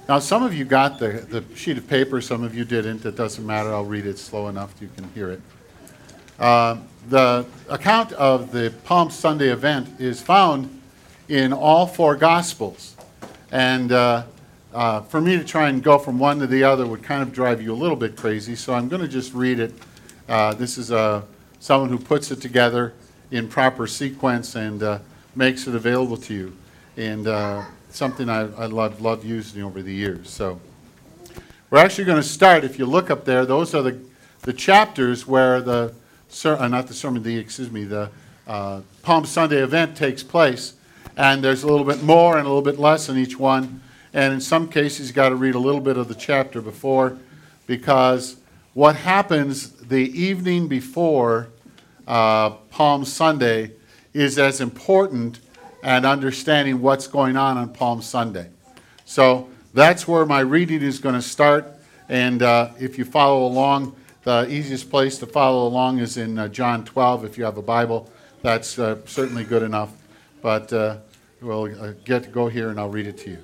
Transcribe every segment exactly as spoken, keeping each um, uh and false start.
Now, some of you got the, the sheet of paper, some of you didn't. It doesn't matter. I'll read it slow enough you can hear it. Uh, the account of the Palm Sunday event is found in all four Gospels. And uh, uh, for me to try and go from one to the other would kind of drive you a little bit crazy, so I'm going to just read it. Uh, this is uh, someone who puts it together in proper sequence and uh, makes it available to you. And uh, something I, I love, love using over the years. So we're actually going to start, if you look up there, those are the, the chapters where the, ser- uh, not the sermon, the, excuse me, the uh, Palm Sunday event takes place. And there's a little bit more and a little bit less in each one. And in some cases, you've got to read a little bit of the chapter before, because what happens the evening before uh, Palm Sunday is as important and understanding what's going on on Palm Sunday. So that's where my reading is going to start. And uh, if you follow along, the easiest place to follow along is in uh, John twelve. If you have a Bible, that's uh, certainly good enough. But uh, we'll uh, get to go here and I'll read it to you.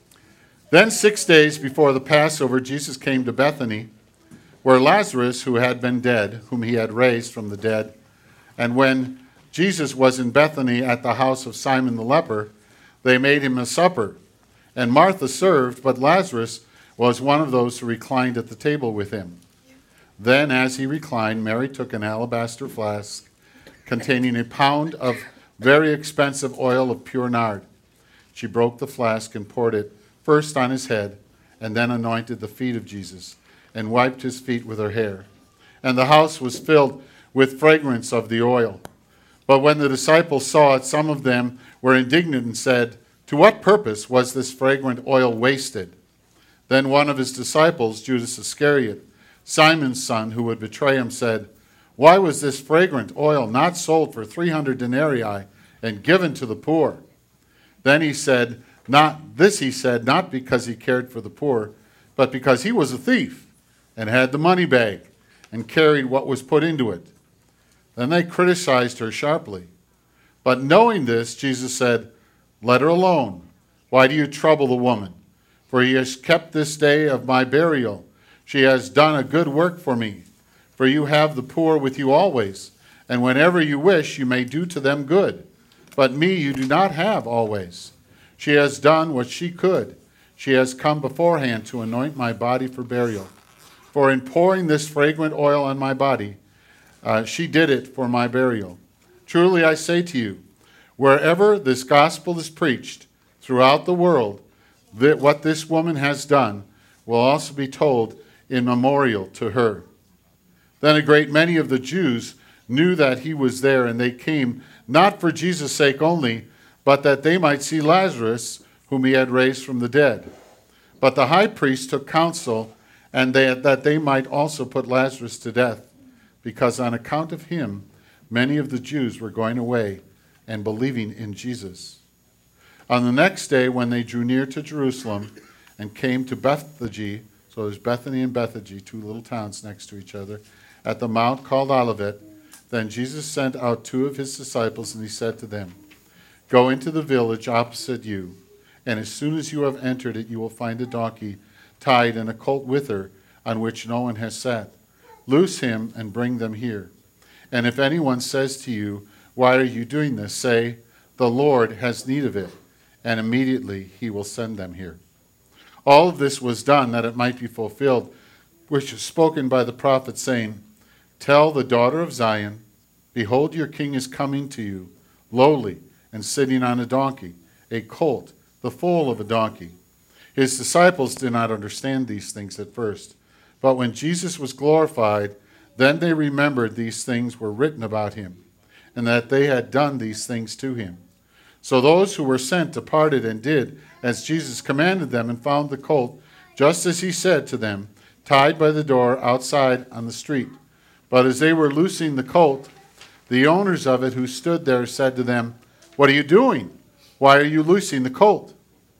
Then six days before the Passover, Jesus came to Bethany, where Lazarus, who had been dead, whom he had raised from the dead, and when Jesus was in Bethany at the house of Simon the leper, they made him a supper. And Martha served, but Lazarus was one of those who reclined at the table with him. Then, as he reclined, Mary took an alabaster flask containing a pound of very expensive oil of pure nard. She broke the flask and poured it first on his head, and then anointed the feet of Jesus, and wiped his feet with her hair. And the house was filled with fragrance of the oil. But when the disciples saw it, some of them were indignant and said, "To what purpose was this fragrant oil wasted?" Then one of his disciples, Judas Iscariot, Simon's son, who would betray him, said, "Why was this fragrant oil not sold for three hundred denarii and given to the poor?" Then he said, not this he said, not because he cared for the poor, but because he was a thief and had the money bag and carried what was put into it. Then they criticized her sharply. But knowing this, Jesus said, "Let her alone. Why do you trouble the woman? For he has kept this day of my burial. She has done a good work for me. For you have the poor with you always, and whenever you wish, you may do to them good. But me you do not have always. She has done what she could. She has come beforehand to anoint my body for burial. For in pouring this fragrant oil on my body, Uh, she did it for my burial. Truly I say to you, wherever this gospel is preached throughout the world, that what this woman has done will also be told in memorial to her." Then a great many of the Jews knew that he was there, and they came not for Jesus' sake only, but that they might see Lazarus, whom he had raised from the dead. But the high priest took counsel, and they, that they might also put Lazarus to death, because on account of him, many of the Jews were going away and believing in Jesus. On the next day, when they drew near to Jerusalem and came to Bethphage, so there's Bethany and Bethphage, two little towns next to each other, at the mount called Olivet, then Jesus sent out two of his disciples, and he said to them, "Go into the village opposite you, and as soon as you have entered it, you will find a donkey tied and a colt with her, on which no one has sat. Loose him and bring them here. And if anyone says to you, 'Why are you doing this?' say, 'The Lord has need of it,' and immediately he will send them here." All of this was done that it might be fulfilled, which is spoken by the prophet, saying, "Tell the daughter of Zion, behold, your king is coming to you, lowly and sitting on a donkey, a colt, the foal of a donkey." His disciples did not understand these things at first. But when Jesus was glorified, then they remembered these things were written about him, and that they had done these things to him. So those who were sent departed and did as Jesus commanded them, and found the colt, just as he said to them, tied by the door outside on the street. But as they were loosing the colt, the owners of it who stood there said to them, "What are you doing? Why are you loosing the colt?"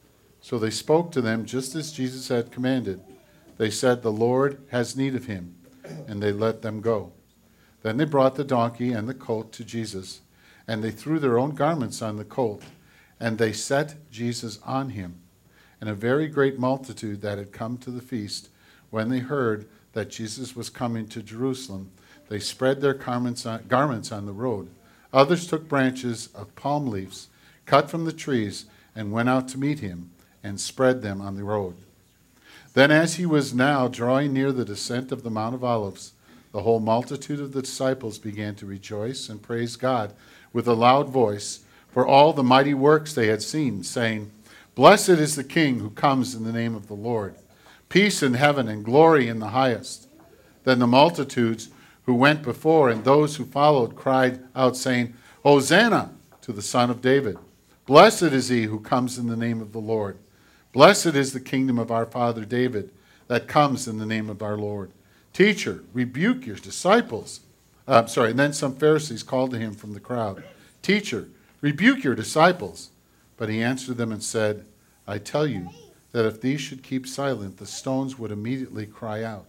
So they spoke to them just as Jesus had commanded. They said, "The Lord has need of him," and they let them go. Then they brought the donkey and the colt to Jesus, and they threw their own garments on the colt, and they set Jesus on him. and a very great multitude that had come to the feast, when they heard that Jesus was coming to Jerusalem, they spread their garments on, garments on the road. Others took branches of palm leaves, cut from the trees, and went out to meet him, and spread them on the road. Then as he was now drawing near the descent of the Mount of Olives, the whole multitude of the disciples began to rejoice and praise God with a loud voice for all the mighty works they had seen, saying, Blessed is the King who comes in the name of the Lord. Peace in heaven and glory in the highest. Then the multitudes who went before and those who followed cried out, saying, Hosanna to the Son of David. Blessed is he who comes in the name of the Lord. Blessed is the kingdom of our father David that comes in the name of our Lord. Teacher, rebuke your disciples. Uh, I'm sorry, and then some Pharisees called to him from the crowd. Teacher, rebuke your disciples. But he answered them and said, I tell you that if these should keep silent, the stones would immediately cry out.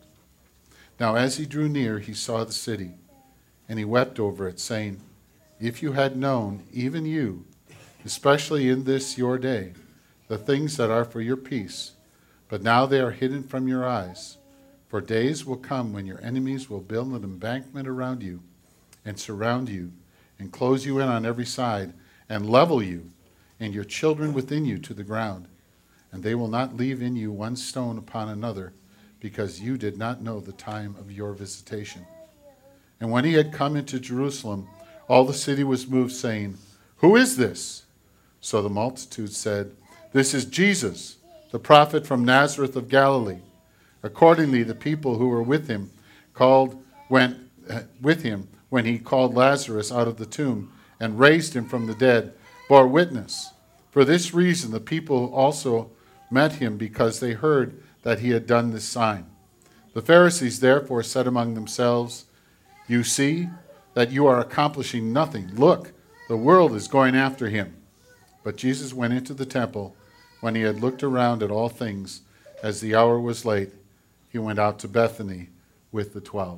Now as he drew near, he saw the city, and he wept over it, saying, If you had known, even you, especially in this your day, the things that are for your peace, but now they are hidden from your eyes. For days will come when your enemies will build an embankment around you, and surround you, and close you in on every side, and level you, and your children within you to the ground. And they will not leave in you one stone upon another, because you did not know the time of your visitation. And when he had come into Jerusalem, all the city was moved, saying, Who is this? So the multitude said, This is Jesus, the prophet from Nazareth of Galilee. Accordingly, the people who were with him called went uh, with him when he called Lazarus out of the tomb and raised him from the dead, bore witness. For this reason, the people also met him, because they heard that he had done this sign. The Pharisees therefore said among themselves, You see that you are accomplishing nothing. Look, the world is going after him. But Jesus went into the temple. When he had looked around at all things, as the hour was late, he went out to Bethany with the twelve.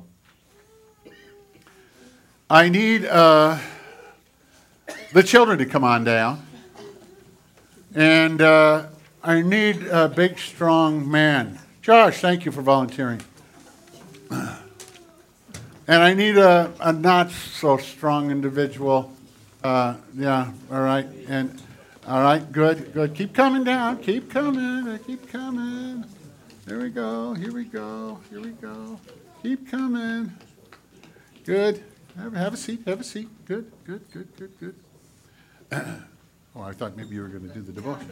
I need uh, the children to come on down. And uh, I need a big, strong man. Josh, thank you for volunteering. And I need a, a not so strong individual. Uh, yeah, all right. And all right, good, good. Keep coming down. Keep coming. Keep coming. There we go. Here we go. Here we go. Keep coming. Good. Have, have a seat. Have a seat. Good, good, good, good, good. Oh, I thought maybe you were going to do the devotion.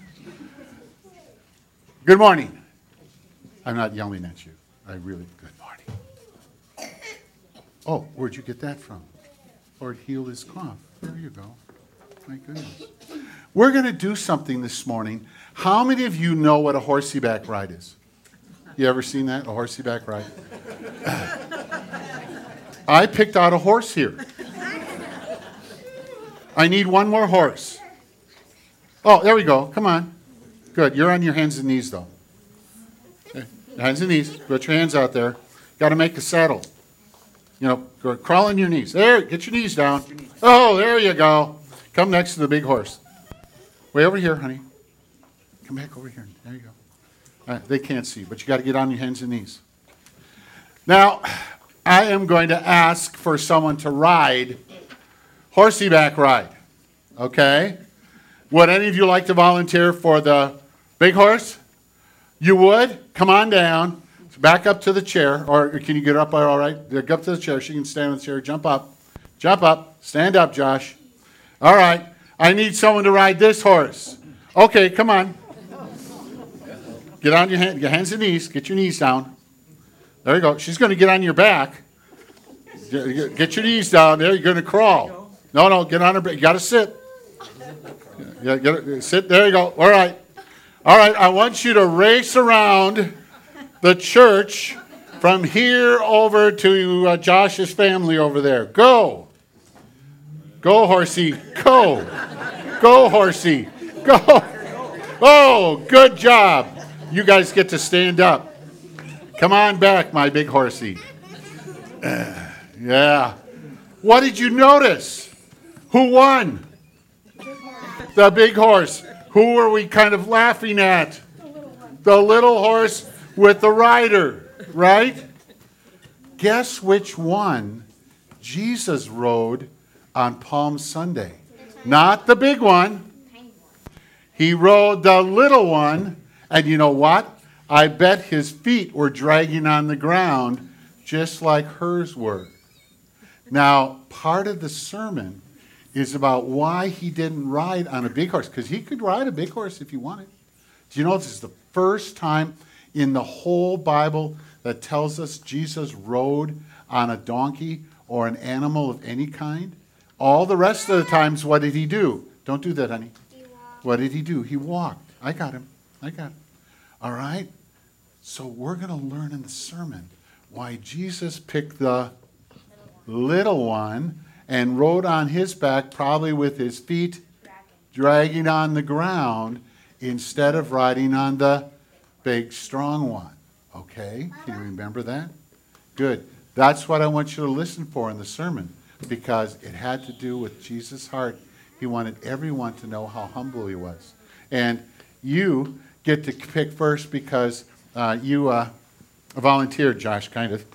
Good morning. I'm not yelling at you. I really, good morning. Oh, where'd you get that from? Lord, heal his cough. There you go. My goodness. We're going to do something this morning. How many of you know what a horseyback ride is? You ever seen that, a horseyback ride? I picked out a horse here. I need one more horse. Oh, there we go. Come on. Good. You're on your hands and knees, though. Okay. Hands and knees. Put your hands out there. Got to make a saddle. You know, go, crawl on your knees. There, get your knees down. Oh, there you go. Come next to the big horse. Way over here, honey. Come back over here. There you go. Uh, they can't see, but you got to get on your hands and knees. Now, I am going to ask for someone to ride horseyback ride. Okay? Would any of you like to volunteer for the big horse? You would? Come on down. Back up to the chair. Or can you get up all right? Get up to the chair. She can stand on the chair. Jump up. Jump up. Stand up, Josh. All right. I need someone to ride this horse. Okay, come on. Get on your, hand, your hands and knees. Get your knees down. There you go. She's going to get on your back. Get, get your knees down there. You're going to crawl. No, no, get on her back. You got to sit. Yeah, get, sit. There you go. All right. All right. I want you to race around the church from here over to uh, Josh's family over there. Go. Go, horsey. Go. Go, horsey. Go. Oh, good job. You guys get to stand up. Come on back, my big horsey. Uh, yeah. What did you notice? Who won? The big horse. Who are we kind of laughing at? The little one. The little horse with the rider, right? Guess which one Jesus rode on Palm Sunday? Not the big one. He rode the little one, and you know what? I bet his feet were dragging on the ground just like hers were. Now, part of the sermon is about why he didn't ride on a big horse, because he could ride a big horse if he wanted. Do you know this is the first time in the whole Bible that tells us Jesus rode on a donkey or an animal of any kind? All the rest of the times, what did he do? Don't do that, honey. What did he do? He walked. I got him. I got him. All right? So we're going to learn in the sermon why Jesus picked the little one and rode on his back, probably with his feet dragging on the ground, instead of riding on the big, strong one. Okay? Can you remember that? Good. That's what I want you to listen for in the sermon, because it had to do with Jesus' heart. He wanted everyone to know how humble he was. And you get to pick first because uh, you uh, volunteered, Josh, kind of.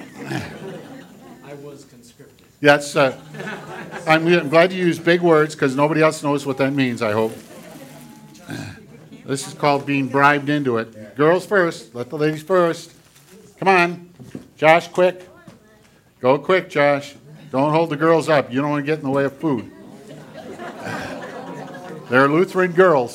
I was conscripted. Yes. Uh, I'm, I'm glad you used big words because nobody else knows what that means, I hope. This is called being bribed into it. Girls first. Let the ladies first. Come on. Josh, quick. Go quick, Josh. Don't hold the girls up. You don't want to get in the way of food. They're Lutheran girls.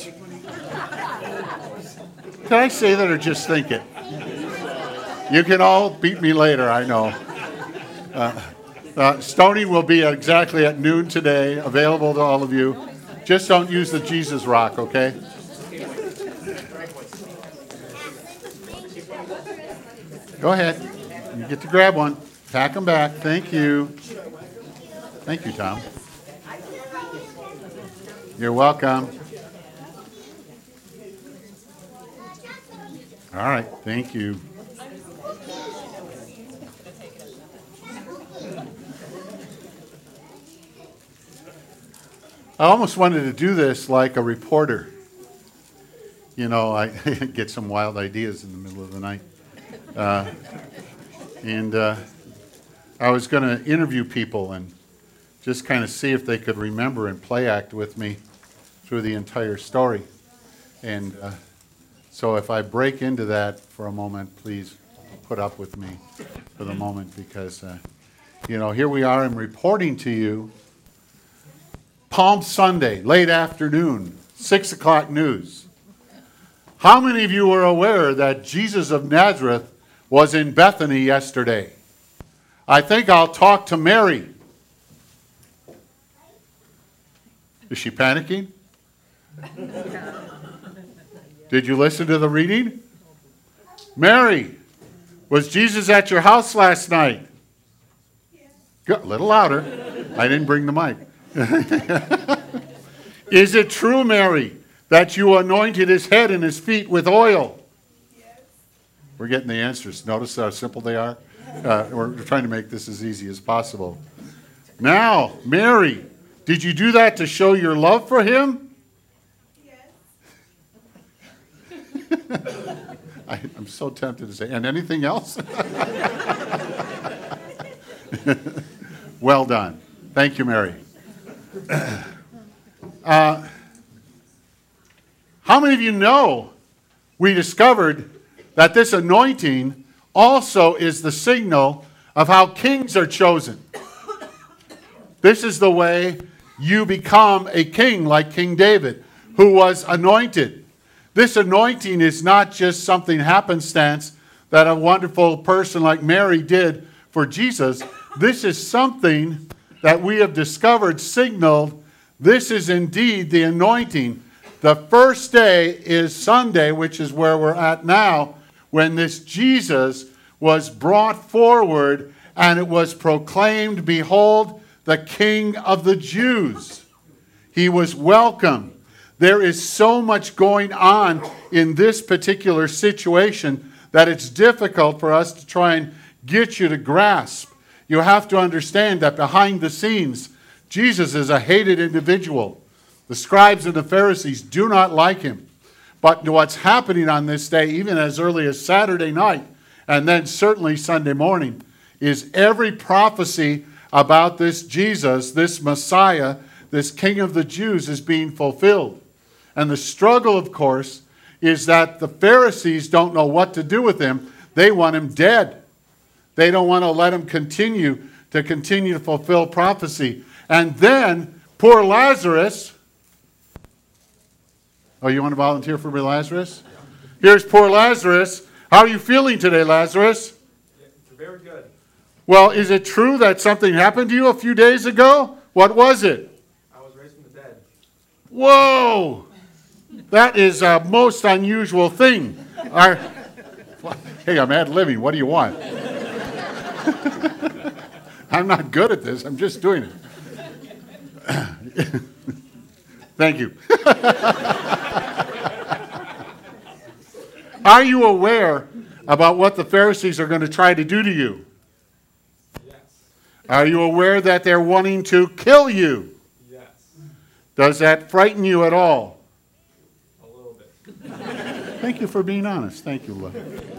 Can I say that or just think it? You can all beat me later, I know. Uh, uh, Stony will be exactly at noon today, available to all of you. Just don't use the Jesus rock, okay? Go ahead. You get to grab one. Pack them back. Thank you. Thank you, Tom. You're welcome. All right. Thank you. I almost wanted to do this like a reporter. You know, I get some wild ideas in the middle of the night. Uh, and uh, I was going to interview people and just kind of see if they could remember and play act with me through the entire story. And uh, so if I break into that for a moment, please put up with me for the moment, because, uh, you know, here we are. I'm reporting to you Palm Sunday, late afternoon, six o'clock news. How many of you are aware that Jesus of Nazareth was in Bethany yesterday? I think I'll talk to Mary. Is she panicking? Did you listen to the reading? Mary, was Jesus at your house last night? Good, a little louder. I didn't bring the mic. Is it true, Mary, that you anointed his head and his feet with oil? Yes. We're getting the answers. Notice how simple they are? Uh, we're trying to make this as easy as possible. Now, Mary, did you do that to show your love for him? Yes. I, I'm so tempted to say, and anything else? Well done. Thank you, Mary. Uh, how many of you know we discovered that this anointing also is the signal of how kings are chosen? This is the way you become a king, like King David, who was anointed. This anointing is not just something happenstance that a wonderful person like Mary did for Jesus. This is something that we have discovered signaled this is indeed the anointing. The first day is Sunday, which is where we're at now, when this Jesus was brought forward and it was proclaimed, "Behold, the King of the Jews." He was welcomed. There is so much going on in this particular situation that it's difficult for us to try and get you to grasp. You have to understand that behind the scenes, Jesus is a hated individual. The scribes and the Pharisees do not like him. But what's happening on this day, even as early as Saturday night, and then certainly Sunday morning, is every prophecy about this Jesus, this Messiah, this King of the Jews is being fulfilled. And the struggle, of course, is that the Pharisees don't know what to do with him. They want him dead. They don't want to let him continue to continue to fulfill prophecy. And then poor Lazarus. Oh, you want to volunteer for me, Lazarus? Here's poor Lazarus. How are you feeling today, Lazarus? Yeah, very good. Well, is it true that something happened to you a few days ago? What was it? I was raised from the dead. Whoa! That is a most unusual thing. Our, hey, I'm ad-libbing. What do you want? I'm not good at this. I'm just doing it. Thank you. Are you aware about what the Pharisees are going to try to do to you? Yes. Are you aware that they're wanting to kill you? Yes. Does that frighten you at all? A little bit. Thank you for being honest. Thank you, love.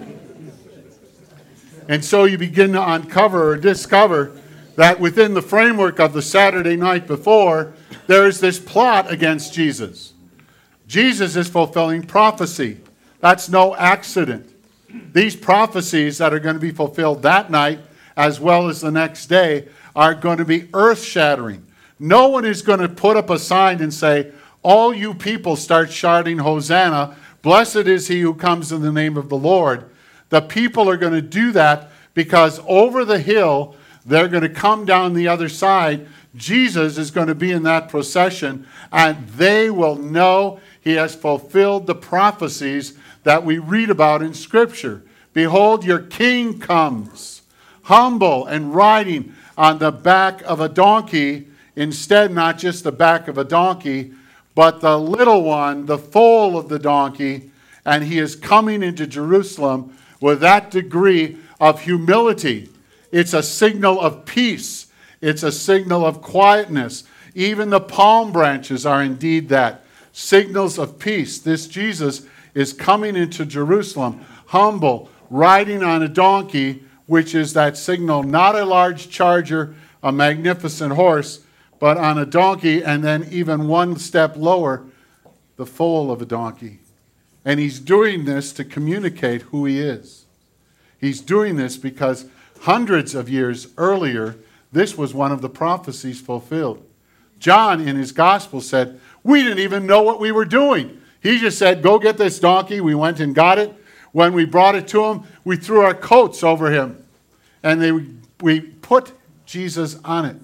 And so you begin to uncover or discover that within the framework of the Saturday night before, there is this plot against Jesus. Jesus is fulfilling prophecy. That's no accident. These prophecies that are going to be fulfilled that night, as well as the next day, are going to be earth-shattering. No one is going to put up a sign and say, all you people start shouting, Hosanna, blessed is he who comes in the name of the Lord. The people are going to do that because over the hill, they're going to come down the other side. Jesus is going to be in that procession, and they will know he has fulfilled the prophecies that we read about in Scripture. Behold, your king comes, humble and riding on the back of a donkey. Instead, not just the back of a donkey, but the little one, the foal of the donkey. And he is coming into Jerusalem with that degree of humility. It's a signal of peace. It's a signal of quietness. Even the palm branches are indeed that. Signals of peace. This Jesus is coming into Jerusalem, humble, riding on a donkey, which is that signal, not a large charger, a magnificent horse, but on a donkey, and then even one step lower, the foal of a donkey. And he's doing this to communicate who he is. He's doing this because hundreds of years earlier, this was one of the prophecies fulfilled. John, in his gospel, said, we didn't even know what we were doing. He just said, go get this donkey. We went and got it. When we brought it to him, we threw our coats over him. And they, we put Jesus on it.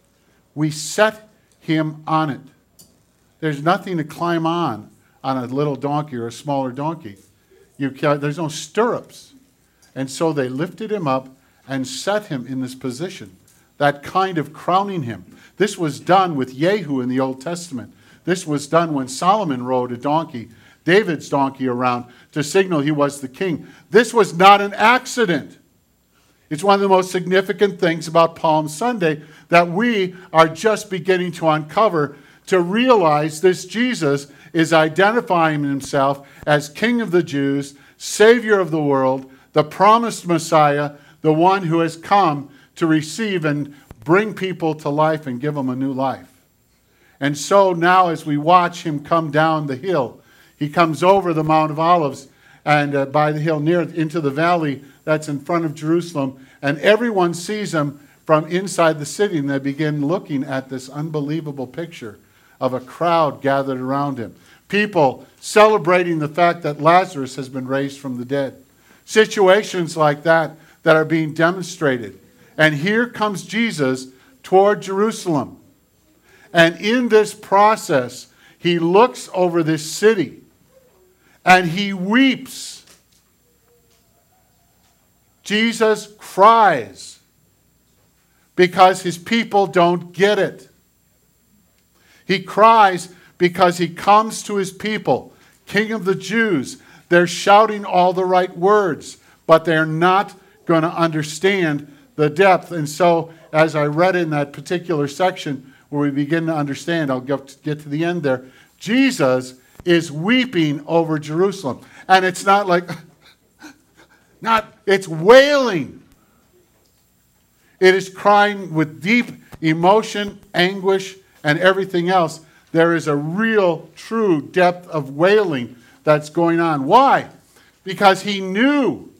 We set him on it. There's nothing to climb on on a little donkey or a smaller donkey. You can't, there's no stirrups. And so they lifted him up and set him in this position, that kind of crowning him. This was done with Jehu in the Old Testament. This was done when Solomon rode a donkey, David's donkey, around to signal he was the king. This was not an accident. It's one of the most significant things about Palm Sunday that we are just beginning to uncover, to realize this Jesus is identifying himself as King of the Jews, Savior of the world, the promised Messiah, the one who has come to receive and bring people to life and give them a new life. And so now as we watch him come down the hill, he comes over the Mount of Olives and uh, by the hill near into the valley that's in front of Jerusalem, and everyone sees him from inside the city, and they begin looking at this unbelievable picture of a crowd gathered around him. People celebrating the fact that Lazarus has been raised from the dead. Situations like that that are being demonstrated. And here comes Jesus toward Jerusalem. And in this process, he looks over this city and he weeps. Jesus cries because his people don't get it. He cries because he comes to his people, King of the Jews. They're shouting all the right words, but they're not going to understand the depth. And so, as I read in that particular section, where we begin to understand. I'll get to the end there. Jesus is weeping over Jerusalem. And it's not like, not, it's wailing. It is crying with deep emotion, anguish, and everything else. There is a real, true depth of wailing that's going on. Why? Because he knew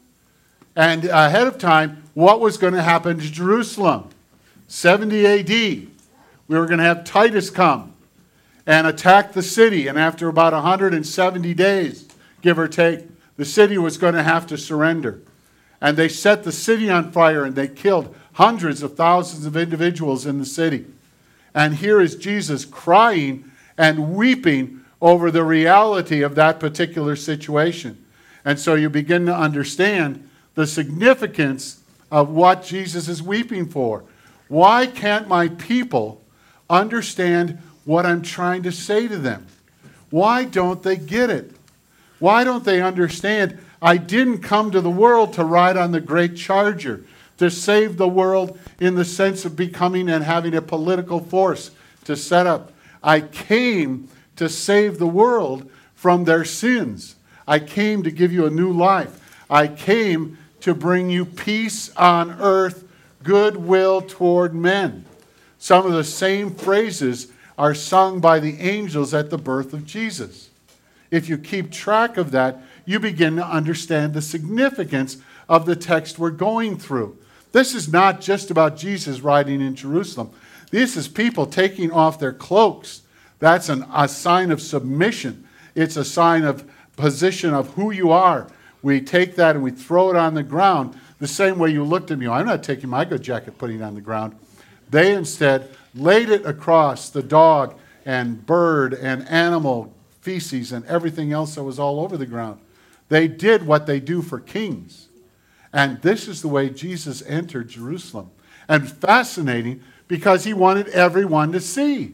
and ahead of time what was going to happen to Jerusalem. seventy A D, we were going to have Titus come and attack the city. And after about one hundred seventy days, give or take, the city was going to have to surrender. And they set the city on fire and they killed hundreds of thousands of individuals in the city. And here is Jesus crying and weeping over the reality of that particular situation. And so you begin to understand the significance of what Jesus is weeping for. Why can't my people understand what I'm trying to say to them? Why don't they get it? Why don't they understand I didn't come to the world to ride on the great charger, to save the world in the sense of becoming and having a political force to set up. I came to save the world from their sins. I came to give you a new life. I came to bring you peace on earth, goodwill toward men. Some of the same phrases are sung by the angels at the birth of Jesus. If you keep track of that, you begin to understand the significance of the text we're going through. This is not just about Jesus riding in Jerusalem. This is people taking off their cloaks. That's an, a sign of submission. It's a sign of position of who you are. We take that and we throw it on the ground the same way you looked at me. I'm not taking my good jacket, putting it on the ground. They instead laid it across the dog and bird and animal feces and everything else that was all over the ground. They did what they do for kings. And this is the way Jesus entered Jerusalem. And fascinating because he wanted everyone to see.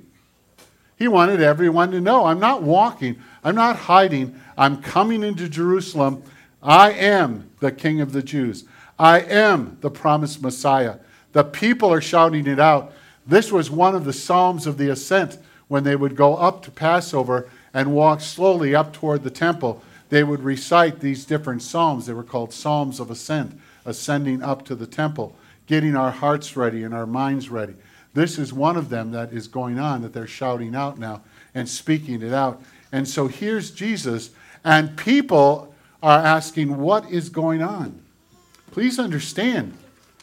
He wanted everyone to know. I'm not walking. I'm not hiding. I'm coming into Jerusalem. I am the King of the Jews. I am the promised Messiah. The people are shouting it out. This was one of the Psalms of the Ascent when they would go up to Passover and walk slowly up toward the temple. They would recite these different psalms. They were called Psalms of Ascent, ascending up to the temple, getting our hearts ready and our minds ready. This is one of them that is going on, that they're shouting out now and speaking it out. And so here's Jesus, and people are asking, what is going on? Please understand,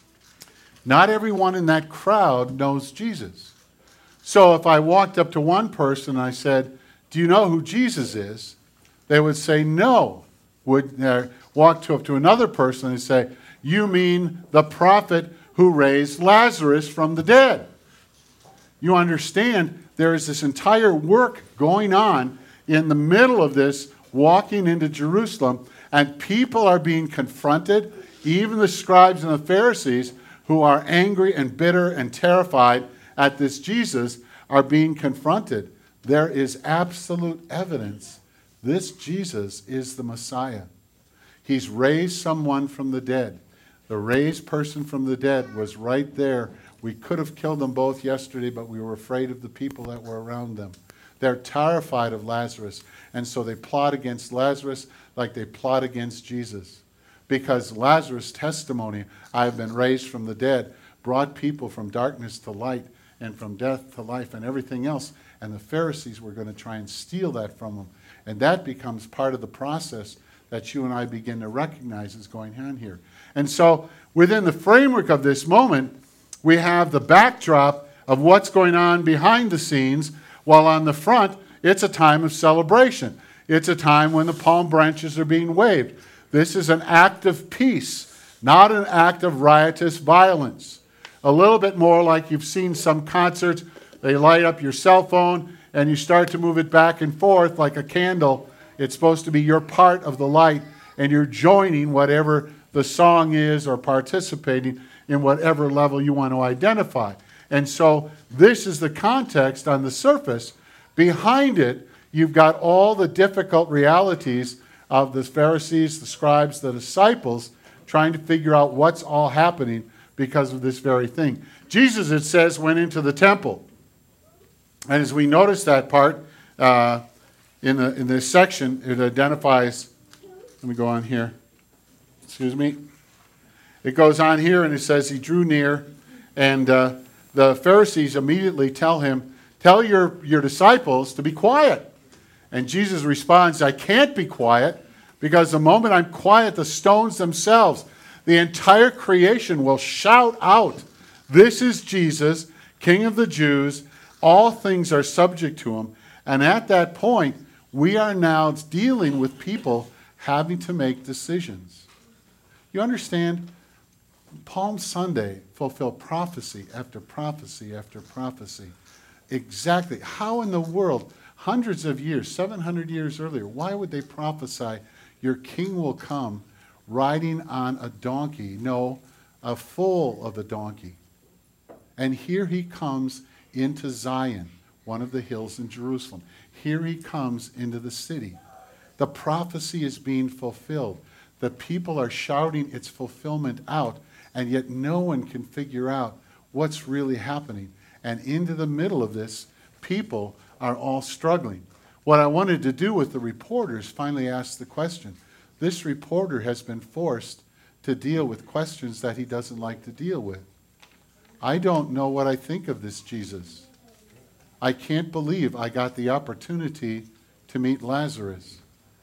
not everyone in that crowd knows Jesus. So if I walked up to one person and I said, do you know who Jesus is? They would say no. Would uh, walk to, up to another person and say, you mean the prophet who raised Lazarus from the dead? You understand there is this entire work going on in the middle of this, walking into Jerusalem, and people are being confronted, even the scribes and the Pharisees, who are angry and bitter and terrified at this Jesus, are being confronted. There is absolute evidence this Jesus is the Messiah. He's raised someone from the dead. The raised person from the dead was right there. We could have killed them both yesterday, but we were afraid of the people that were around them. They're terrified of Lazarus, and so they plot against Lazarus like they plot against Jesus. Because Lazarus' testimony, I have been raised from the dead, brought people from darkness to light and from death to life and everything else. And the Pharisees were going to try and steal that from them. And that becomes part of the process that you and I begin to recognize is going on here. And so within the framework of this moment, we have the backdrop of what's going on behind the scenes, while on the front, it's a time of celebration. It's a time when the palm branches are being waved. This is an act of peace, not an act of riotous violence. A little bit more like you've seen some concerts. They light up your cell phone and you start to move it back and forth like a candle. It's supposed to be your part of the light, and you're joining whatever the song is or participating in whatever level you want to identify. And so this is the context on the surface. Behind it, you've got all the difficult realities of the Pharisees, the scribes, the disciples, trying to figure out what's all happening because of this very thing. Jesus, it says, went into the temple. And as we notice that part uh, in, the, in this section, it identifies, let me go on here, excuse me. It goes on here and it says he drew near, and uh, the Pharisees immediately tell him, tell your, your disciples to be quiet. And Jesus responds, I can't be quiet, because the moment I'm quiet, the stones themselves, the entire creation will shout out, this is Jesus, King of the Jews. All things are subject to him. And at that point, we are now dealing with people having to make decisions. You understand? Palm Sunday fulfilled prophecy after prophecy after prophecy. Exactly. How in the world, hundreds of years, seven hundred years earlier, why would they prophesy your king will come riding on a donkey? No, a foal of a donkey. And here he comes into Zion, one of the hills in Jerusalem. Here he comes into the city. The prophecy is being fulfilled. The people are shouting its fulfillment out, and yet no one can figure out what's really happening. And into the middle of this, people are all struggling. What I wanted to do with the reporters finally ask the question. This reporter has been forced to deal with questions that he doesn't like to deal with. I don't know what I think of this Jesus. I can't believe I got the opportunity to meet Lazarus.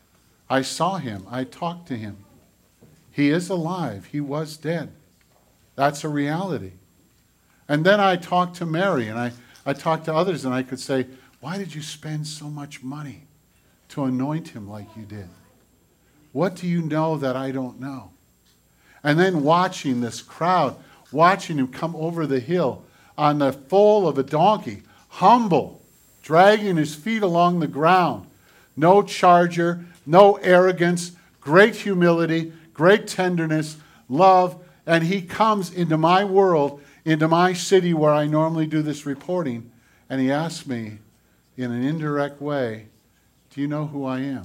I saw him. I talked to him. He is alive. He was dead. That's a reality. And then I talked to Mary, and I, I talked to others, and I could say, why did you spend so much money to anoint him like you did? What do you know that I don't know? And then watching this crowd, watching him come over the hill on the foal of a donkey, humble, dragging his feet along the ground. No charger, no arrogance, great humility, great tenderness, love. And he comes into my world, into my city where I normally do this reporting, and he asks me in an indirect way, do you know who I am?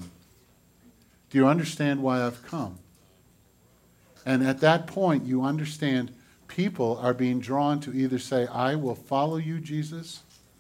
Do you understand why I've come? And at that point, you understand people are being drawn to either say, I will follow you, Jesus,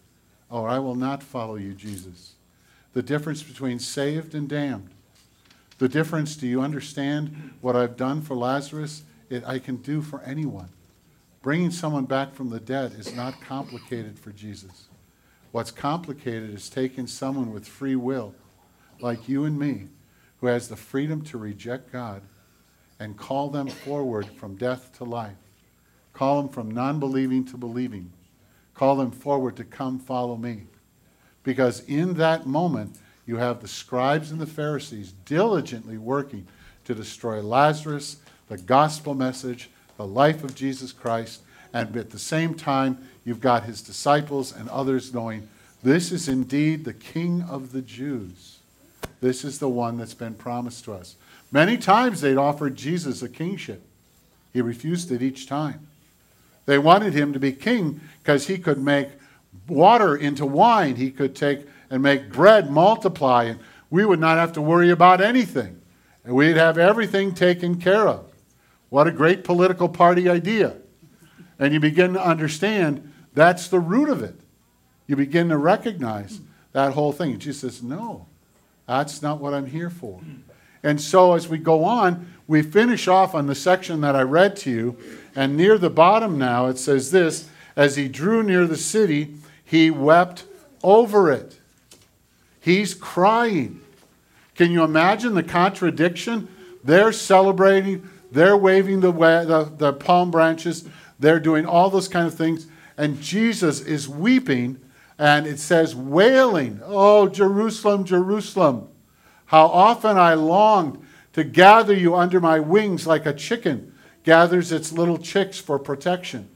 or I will not follow you, Jesus. The difference between saved and damned. The difference, do you understand what I've done for Lazarus? It, I can do for anyone. Bringing someone back from the dead is not complicated for Jesus. What's complicated is taking someone with free will, like you and me, who has the freedom to reject God and call them forward from death to life. Call them from non-believing to believing. Call them forward to come follow me. Because in that moment, you have the scribes and the Pharisees diligently working to destroy Lazarus, the gospel message, the life of Jesus Christ, and at the same time, you've got his disciples and others knowing, this is indeed the King of the Jews. This is the one that's been promised to us. Many times they'd offered Jesus a kingship. He refused it each time. They wanted him to be king because he could make water into wine. He could take and make bread multiply, and we would not have to worry about anything. And we'd have everything taken care of. What a great political party idea. And you begin to understand that's the root of it. You begin to recognize that whole thing. And Jesus says, no, that's not what I'm here for. And so as we go on, we finish off on the section that I read to you. And near the bottom now, it says this, as he drew near the city, he wept over it. He's crying. Can you imagine the contradiction? They're celebrating, they're waving the, the, the palm branches, they're doing all those kind of things, and Jesus is weeping, and it says wailing, oh, Jerusalem, Jerusalem, how often I longed to gather you under my wings like a chicken gathers its little chicks for protection.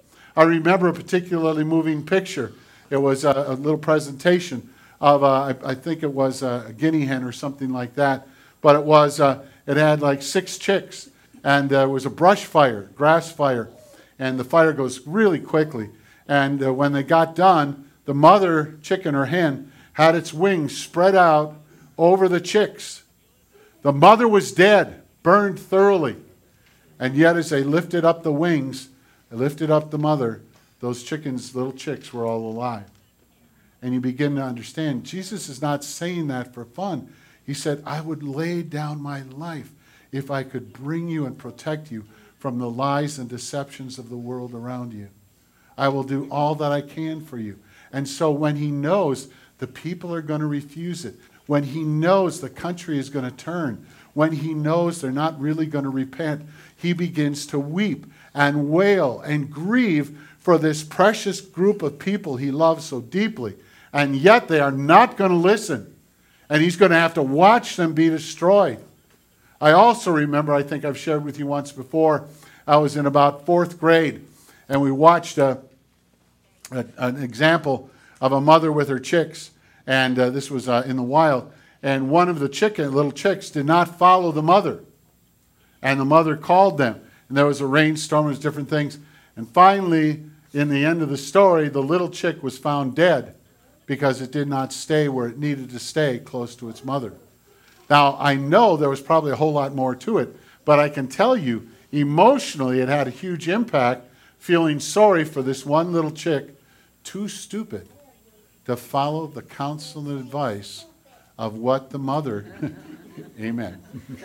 I remember a particularly moving picture. It was a, a little presentation of, uh, I, I think it was a guinea hen or something like that, but it was, uh, it had like six chicks, and there was a brush fire, grass fire, and the fire goes really quickly. And uh, when they got done, the mother chicken or hen had its wings spread out over the chicks. The mother was dead, burned thoroughly. And yet as they lifted up the wings, they lifted up the mother, those chickens, little chicks, were all alive. and you begin to understand, Jesus is not saying that for fun. He said, I would lay down my life if I could bring you and protect you from the lies and deceptions of the world around you. I will do all that I can for you. And so when he knows the people are going to refuse it, when he knows the country is going to turn, when he knows they're not really going to repent, he begins to weep and wail and grieve for this precious group of people he loves so deeply. And yet they are not going to listen. And he's going to have to watch them be destroyed. I also remember, I think I've shared with you once before, I was in about fourth grade, and we watched a, a, an example of a mother with her chicks. And uh, this was uh, in the wild. And one of the chicken, little chicks did not follow the mother. And the mother called them. And there was a rainstorm, there was different things. And finally, in the end of the story, the little chick was found dead because it did not stay where it needed to stay, close to its mother. Now, I know there was probably a whole lot more to it, but I can tell you, emotionally, it had a huge impact, feeling sorry for this one little chick, too stupid to follow the counsel and advice of what the mother, amen,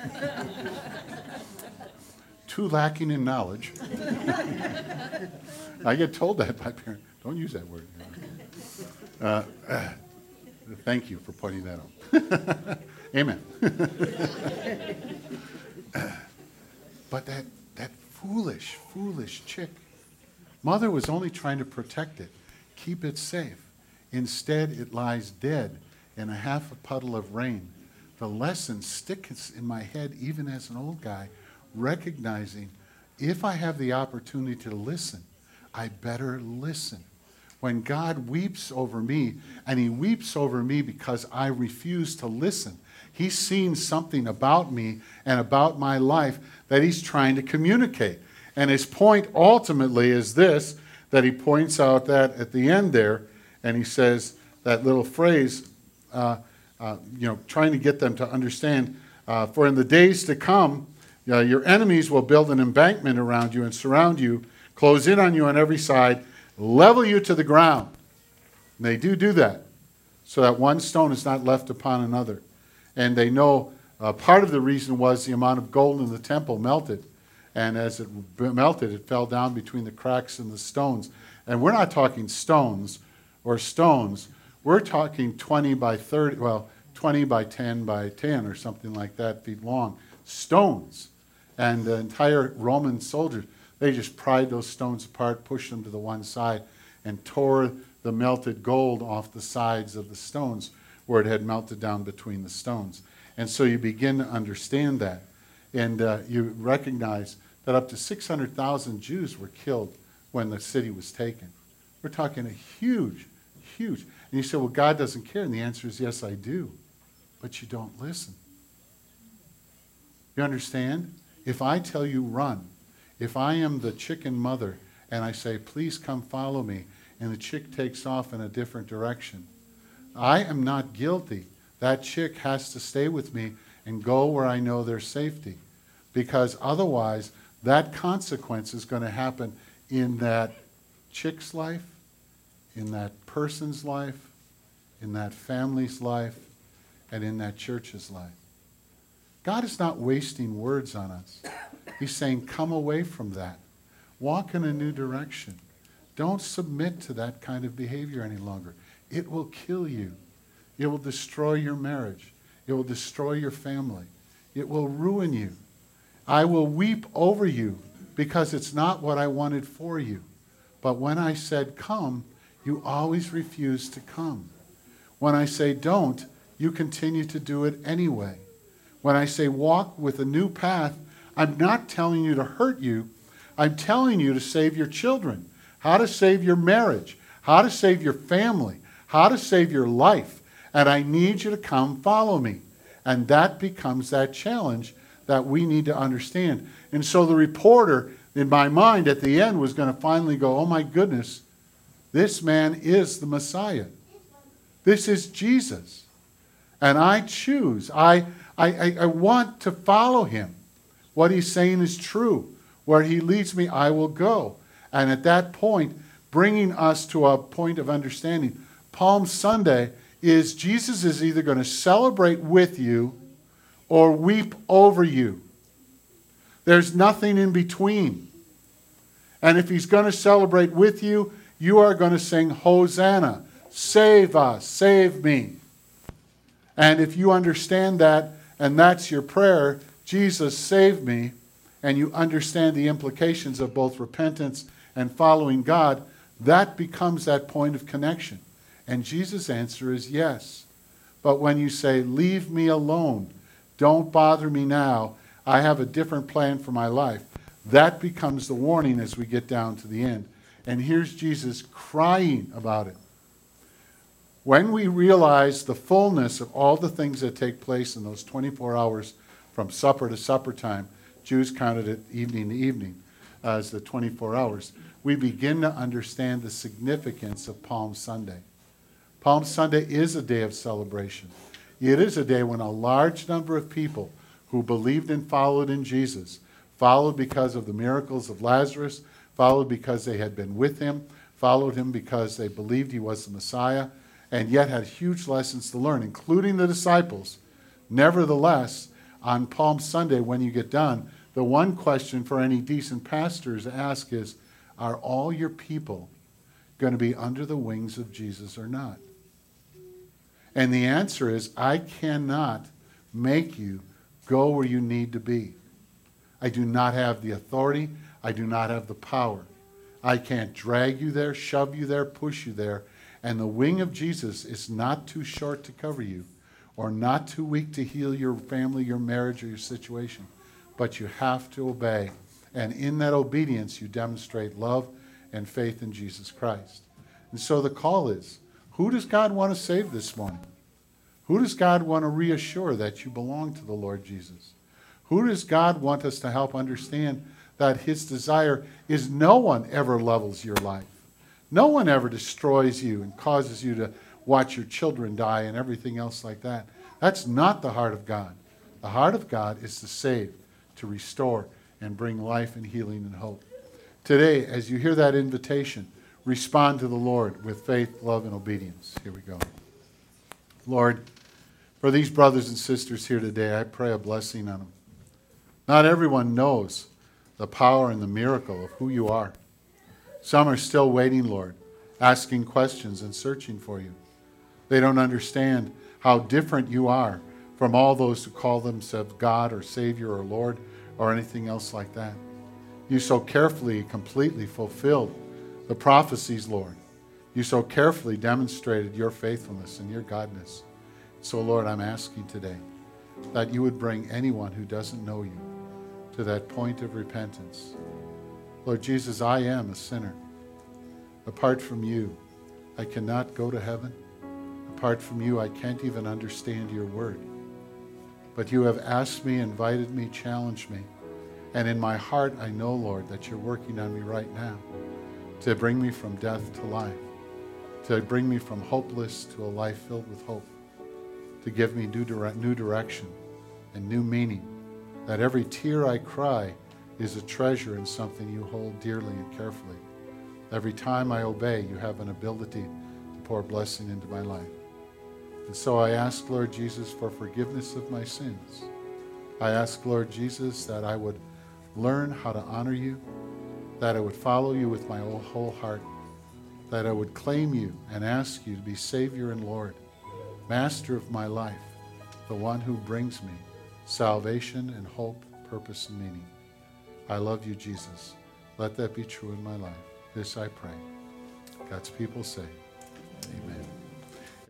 too lacking in knowledge. I get told that by parents. Don't use that word. Uh, uh, thank you for pointing that out. Amen. But that, that foolish, foolish chick, mother was only trying to protect it, keep it safe. Instead, it lies dead in a half a puddle of rain. The lesson sticks in my head even as an old guy, recognizing if I have the opportunity to listen, I better listen. When God weeps over me, and he weeps over me because I refuse to listen, he's seen something about me and about my life that he's trying to communicate. And his point ultimately is this, that he points out that at the end there, and he says that little phrase, uh, uh, you know, trying to get them to understand, uh, for in the days to come, uh, your enemies will build an embankment around you and surround you, close in on you on every side, level you to the ground. And they do do that, so that one stone is not left upon another. And they know uh, part of the reason was the amount of gold in the temple melted. And as it melted, it fell down between the cracks in the stones. And we're not talking stones or stones. We're talking twenty by thirty, well, twenty by ten by ten or something like that, feet long. Stones. And the entire Roman soldiers, they just pried those stones apart, pushed them to the one side, and tore the melted gold off the sides of the stones where it had melted down between the stones. And so you begin to understand that. And uh, you recognize that up to six hundred thousand Jews were killed when the city was taken. We're talking a huge, huge. And you say, well, God doesn't care. And the answer is, yes, I do. But you don't listen. You understand? If I tell you run, if I am the chicken mother and I say, please come follow me, and the chick takes off in a different direction, I am not guilty. That chick has to stay with me and go where I know there's safety. Because otherwise, that consequence is going to happen in that chick's life, in that person's life, in that family's life, and in that church's life. God is not wasting words on us. He's saying, come away from that. Walk in a new direction. Don't submit to that kind of behavior any longer. It will kill you. It will destroy your marriage. It will destroy your family. It will ruin you. I will weep over you because it's not what I wanted for you. But when I said come, you always refuse to come. When I say don't, you continue to do it anyway. When I say walk with a new path, I'm not telling you to hurt you. I'm telling you to save your children, how to save your marriage, how to save your family, how to save your life. And I need you to come follow me. And that becomes that challenge that we need to understand. And so the reporter, in my mind, at the end was going to finally go, oh my goodness, this man is the Messiah. This is Jesus. And I choose. I, I, I want to follow him. What he's saying is true. Where he leads me, I will go. And at that point, bringing us to a point of understanding, Palm Sunday is Jesus is either going to celebrate with you or weep over you. There's nothing in between. And if he's going to celebrate with you, you are going to sing, Hosanna, save us, save me. And if you understand that, and that's your prayer, Jesus, save me, and you understand the implications of both repentance and following God, that becomes that point of connection. And Jesus' answer is yes. But when you say, leave me alone, don't bother me now, I have a different plan for my life, that becomes the warning as we get down to the end. And here's Jesus crying about it. When we realize the fullness of all the things that take place in those twenty-four hours from supper to supper time, Jews counted it evening to evening as the twenty-four hours, we begin to understand the significance of Palm Sunday. Palm Sunday is a day of celebration. It is a day when a large number of people who believed and followed in Jesus, followed because of the miracles of Lazarus, followed because they had been with him, followed him because they believed he was the Messiah, and yet had huge lessons to learn, including the disciples. Nevertheless, on Palm Sunday, when you get done, the one question for any decent pastor to ask is, are all your people going to be under the wings of Jesus or not? And the answer is, I cannot make you go where you need to be. I do not have the authority. I do not have the power. I can't drag you there, shove you there, push you there. And the wing of Jesus is not too short to cover you or not too weak to heal your family, your marriage, or your situation. But you have to obey. And in that obedience, you demonstrate love and faith in Jesus Christ. And so the call is, who does God want to save this morning? Who does God want to reassure that you belong to the Lord Jesus? Who does God want us to help understand that his desire is no one ever levels your life? No one ever destroys you and causes you to watch your children die and everything else like that. That's not the heart of God. The heart of God is to save, to restore, and bring life and healing and hope. Today, as you hear that invitation, respond to the Lord with faith, love, and obedience. Here we go. Lord, for these brothers and sisters here today, I pray a blessing on them. Not everyone knows the power and the miracle of who you are. Some are still waiting, Lord, asking questions and searching for you. They don't understand how different you are from all those who call themselves God or Savior or Lord or anything else like that. You so carefully, completely fulfilled the prophecies, Lord. You so carefully demonstrated your faithfulness and your godness. So, Lord, I'm asking today that you would bring anyone who doesn't know you to that point of repentance. Lord Jesus, I am a sinner. Apart from you, I cannot go to heaven. Apart from you, I can't even understand your word. But you have asked me, invited me, challenged me. And in my heart, I know, Lord, that you're working on me right now to bring me from death to life, to bring me from hopeless to a life filled with hope, to give me new, dire- new direction and new meaning, that every tear I cry is a treasure and something you hold dearly and carefully. Every time I obey, you have an ability to pour blessing into my life. And so I ask, Lord Jesus, for forgiveness of my sins. I ask, Lord Jesus, that I would learn how to honor you, that I would follow you with my whole heart, that I would claim you and ask you to be Savior and Lord, Master of my life, the one who brings me salvation and hope, purpose and meaning. I love you, Jesus. Let that be true in my life. This I pray. God's people say,